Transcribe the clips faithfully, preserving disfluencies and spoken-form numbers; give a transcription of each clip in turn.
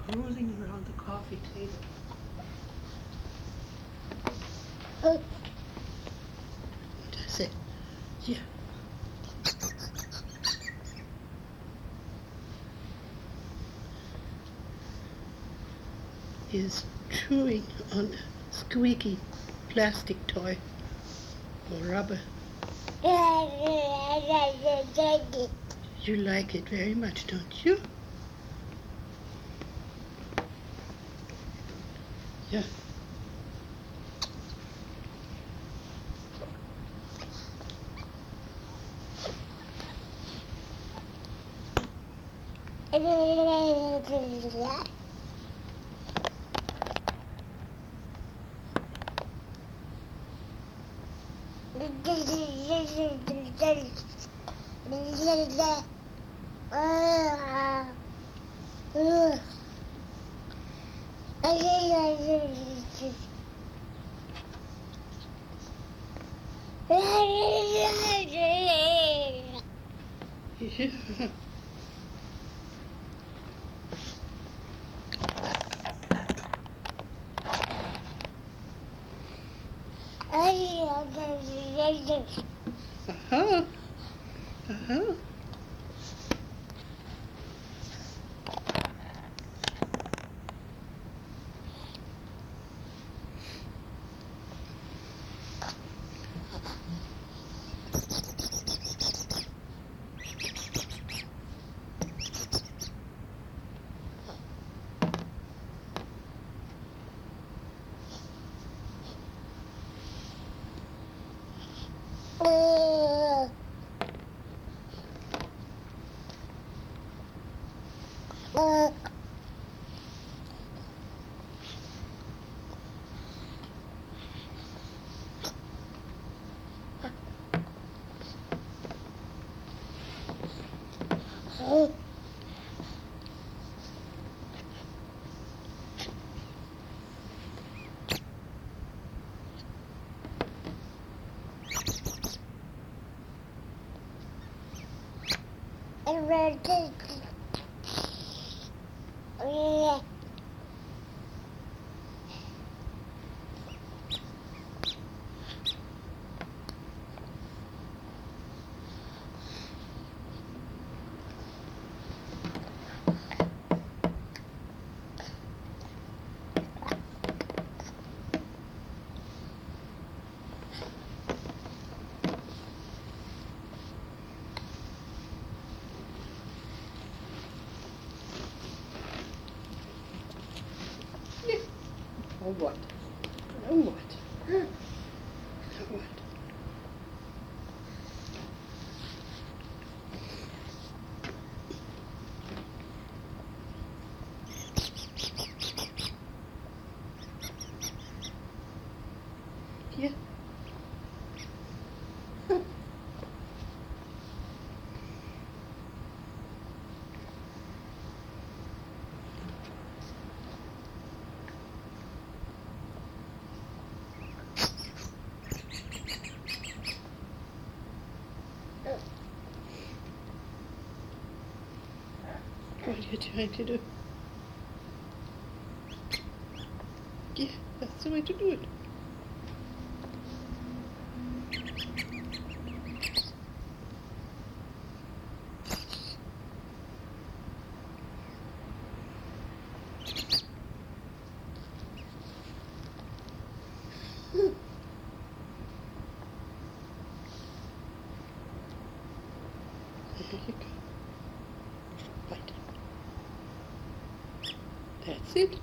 cruising around the coffee table. That's it. Yeah. Is chewing on the squeaky plastic toy or rubber. You like it very much, don't you? Yeah. Yeah. Uh-huh. Uh-huh. Or what? Or what? Or what? Yeah. What are you trying to do? Yeah, that's the way to do it. There you go. Right. That's it.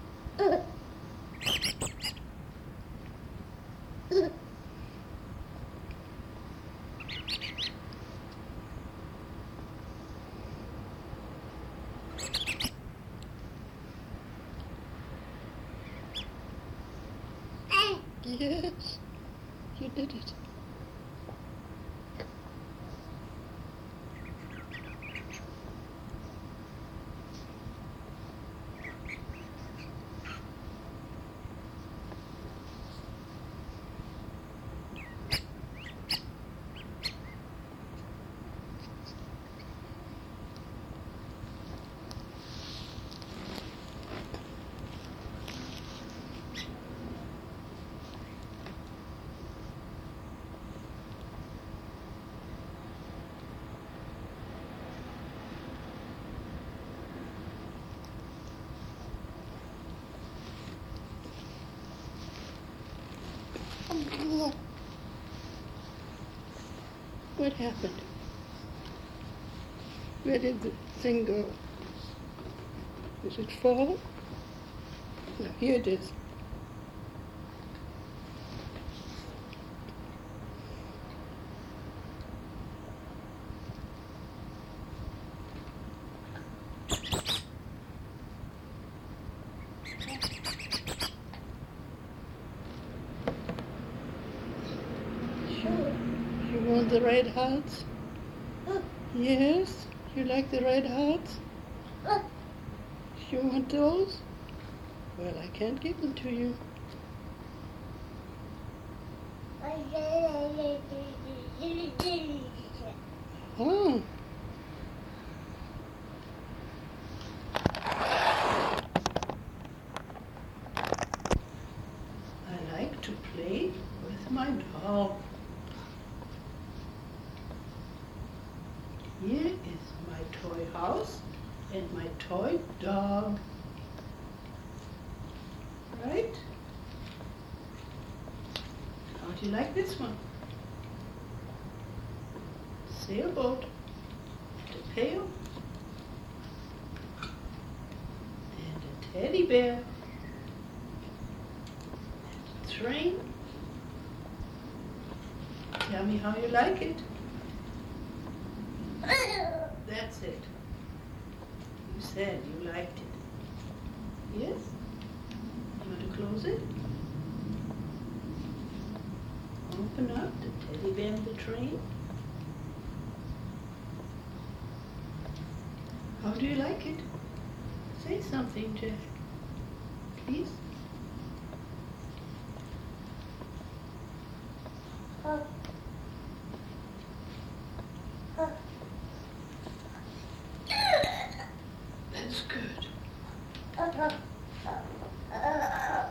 Yes, you did it. what happened. Where did the thing go? Did it fall? No, here it is. You want the red hearts? Yes? You like the red hearts? You want those? Well, I can't give them to you. Oh. I like to play with my doll. Here is my toy house and my toy dog. Right? How do you like this one? Sailboat, and a pail, and a teddy bear, and a train. Tell me how you like it. That's it. You said you liked it. Yes? You want to close it? Open up the teddy bear and the train. How do you like it? Say something, Jack. Please. Uh, uh. That's good. Uh, uh,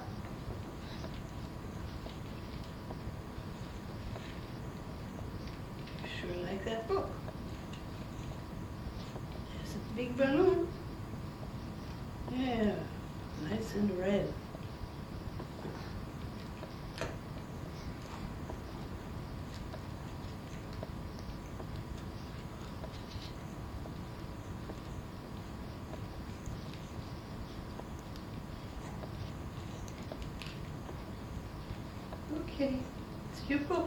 You sure like that book. There's a big balloon. Yeah, nice and red. Okay, it's your book.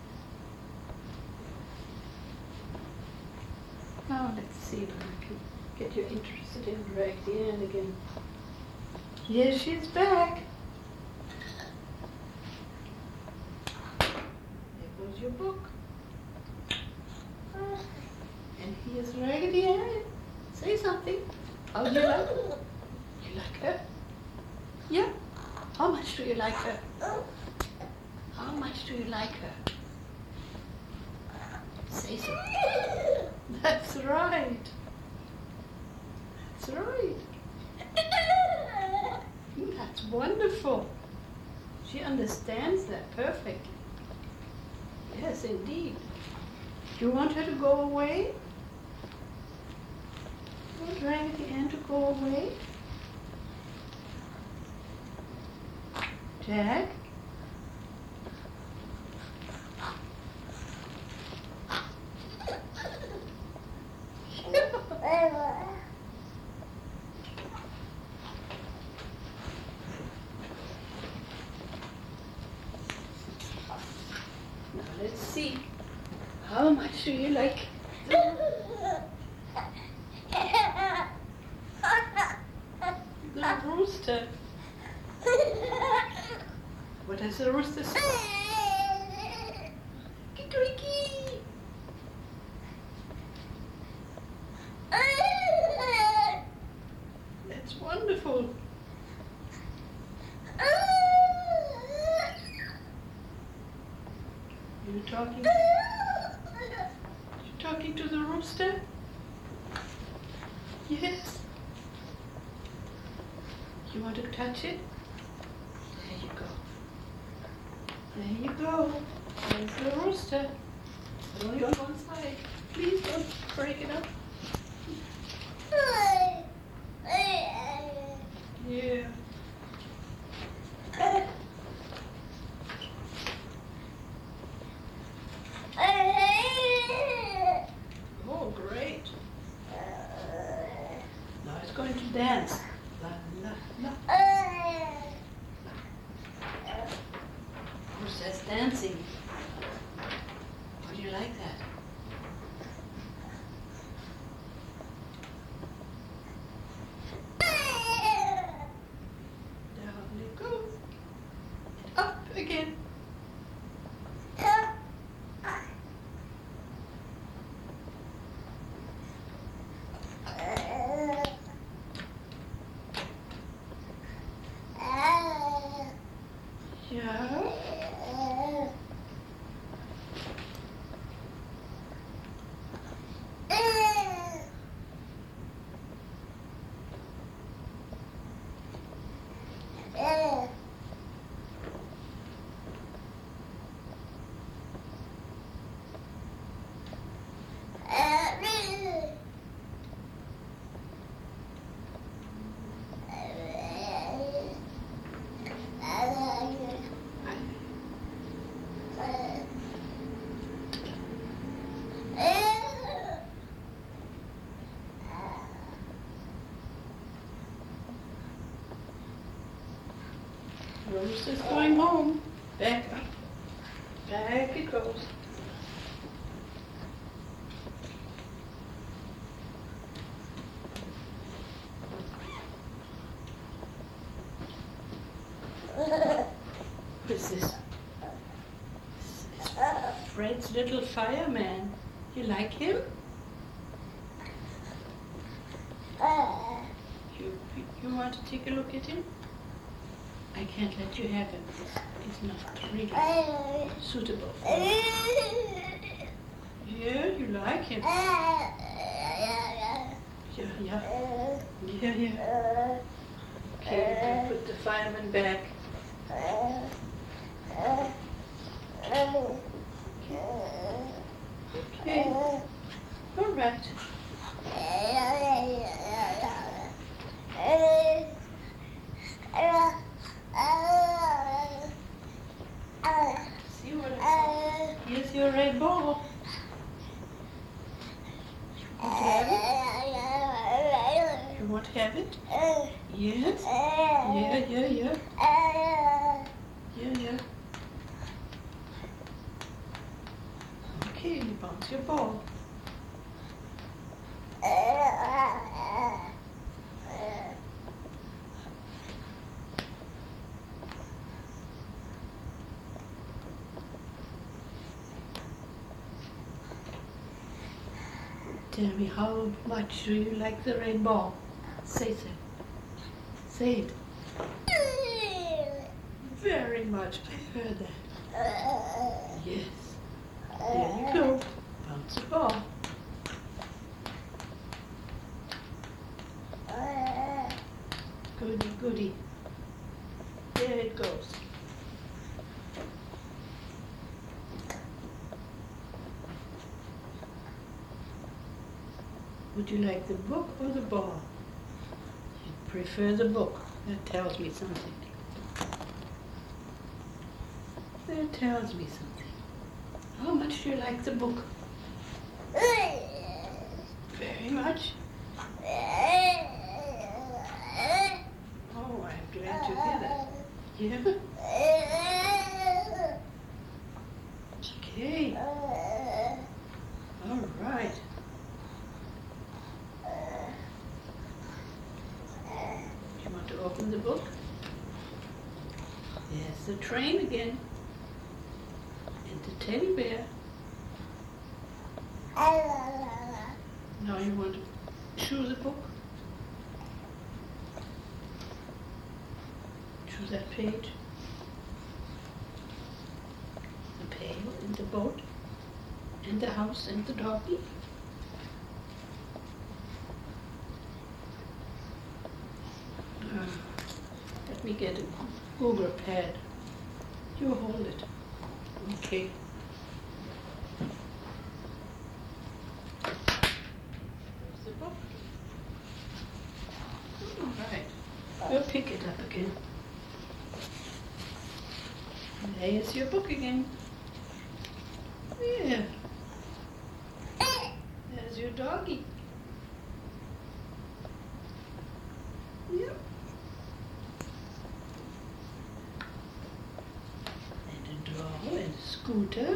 Now let's see if I can get you interested in Raggedy Ann again. Yes, she's back. There goes your book. And here's Raggedy Ann. Say something. How do you like her? You like her? Yeah? How much do you like her? How much do you like her? Say so. That's right. That's right. That's wonderful. She understands that perfectly. Yes, indeed. Do you want her to go away? You want Raggedy Ann to go away? Jack? Now let's see. How much do you like the rooster? What does the rooster say? Kikeriki! That's wonderful. You talking? You talking to the rooster? Yes. You want to touch it? There you go. There you go. There's the rooster. Only on one side. Please don't break it up. Yeah. it's going to dance. La, la, la. Of course, that's dancing. How do you like that? Down it goes. And up again. Yeah. Rose is going home. Back up. Back it goes. What is this? This is Fred's little fireman. You like him? You, you want to take a look at him? I can't let you have him. He's not really suitable for you. Yeah, you like him. Yeah, yeah. Yeah, yeah. Okay, you can put the fireman back. Okay. All right. See what I saw? Here's your red ball. You want to have it? You want to have it? Yes? Yeah, yeah, yeah. Yeah, yeah. Okay, you bounce your ball. Tell me, how much do you like the red ball? Say so. Say it. Very much. I heard that. Yes. There you go. Bounce the ball. Goody, goody. There it goes. Would you like the book or the ball? You prefer the book. That tells me something. That tells me something. How much do you like the book? Very much. Oh, I'm glad to hear that. Yeah? Okay. All right. Do you want to open the book? There's the train again. And the teddy bear. Now you want to choose a book? Choose that page. The pail and the boat and the house and the doggy. Uh, let me get a Google pad. You hold it. Okay. There's the book. All right. We'll pick it up again. There's your book again. Yeah. There's your doggy. Yep. And a doll and a scooter.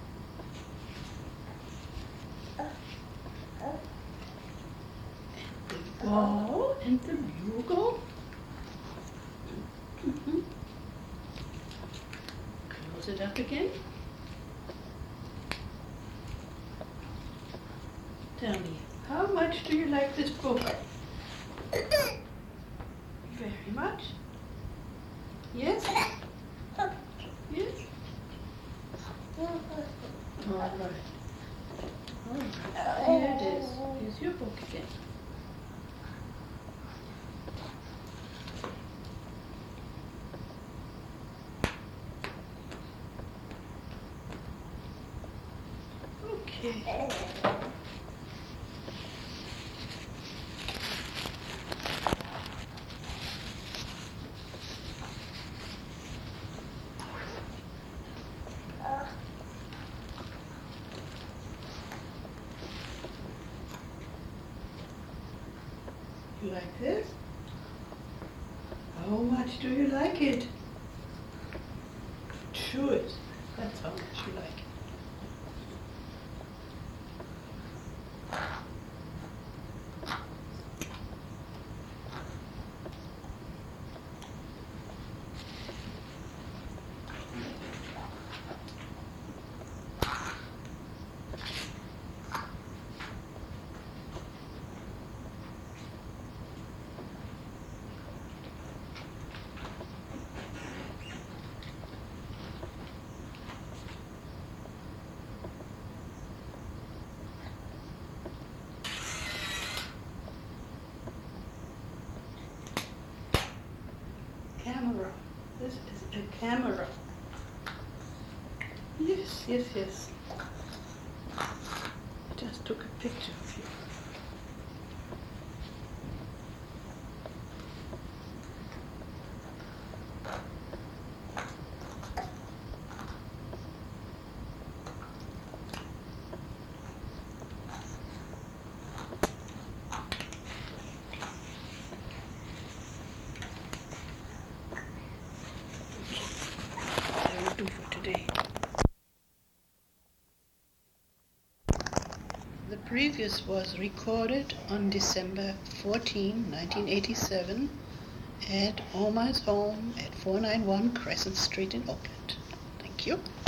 And the ball and the bugle. Mm-hmm. Close it up again. Tell me, how much do you like this book? Very much? Yes? Yes? All right. All right. Here it is. Here's your book again. Okay. You like this? How much do you like it? Chew it. That's how much you like it. Camera. This is a camera. Yes, yes, yes. I just took a picture of you. That will do for today. The previous was recorded on December fourteenth, nineteen eighty-seven at Oma's home at four ninety-one Crescent Street in Oakland. Thank you.